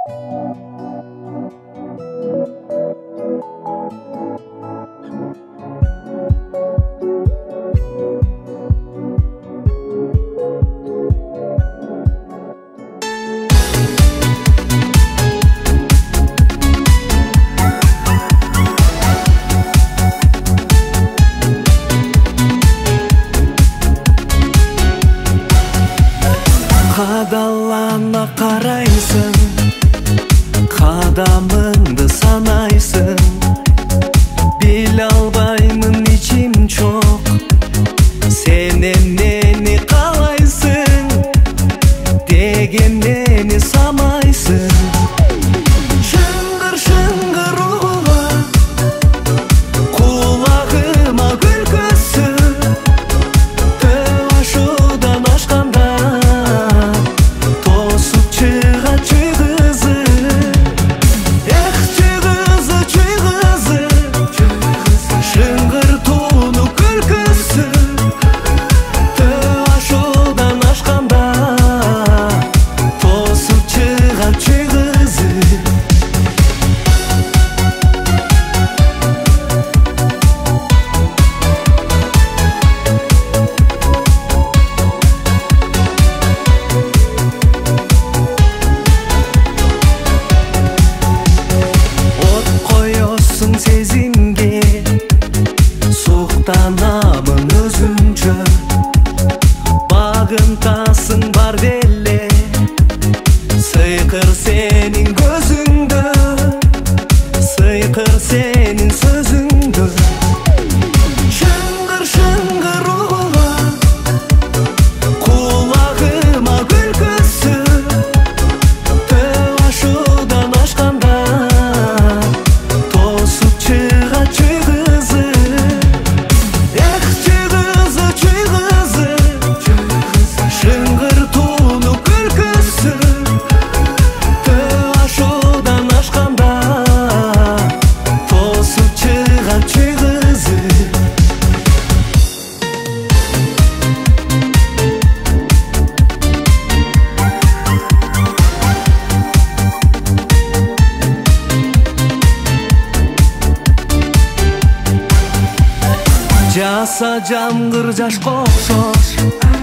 Қадалана қарайсың, қадамыңды санайсың. Біле албаймын ичим чоқ, сенен нени қалайсың, деген нени самайсың. Шыңғыр ұға, құлағыма күлкісі, төв ашудан ашқанда сезімге суықтанамын өзімчө. Бағынтасың бар беле, сыйқыр сенің көзіңді, сыйқыр сенің сөзіңді. Шыңғыр ұға, құлағыма күлкісі, төв ашудан ашқанда жаса жамгыр жашқа окшош.